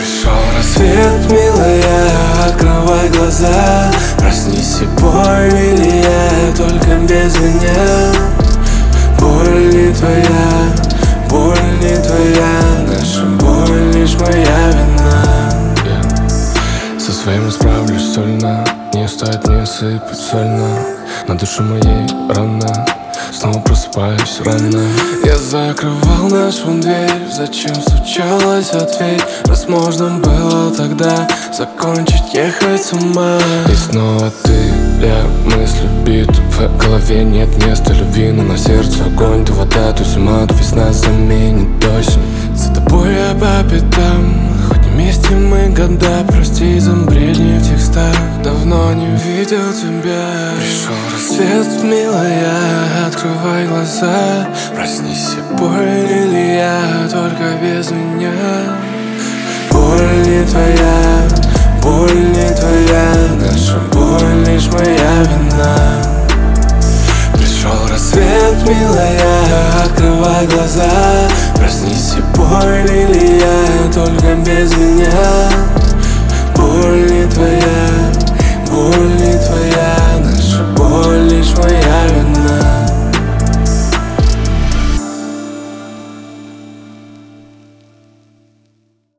Пришел рассвет, милая, открывай глаза. Проснись и боль, или я только без меня. Боль не твоя, боль не твоя, наша боль лишь моя вина. Со своим справлюсь сольно, не стоит мне сыпать сольно. На душе моей рана, снова просыпаюсь рано. Я закрывал нашу дверь, зачем стучалась, ответь. Раз можно было тогда закончить ехать с ума. И снова ты, я мыслю биту. В голове нет места любви, но на сердце огонь. То вода, то зима, то весна заменит осень. За тобой я по пятам, хоть вместе мы года. Прости за бредни в текстах, давно не видел тебя. Пришел рассвет, милая, открывай глаза. Проснись и боль, или я только без меня. Боль не твоя, боль не твоя, наша боль лишь моя вина. Пришел рассвет, милая, открывай глаза. Проснись и боль, или я только без меня. Боль не твоя,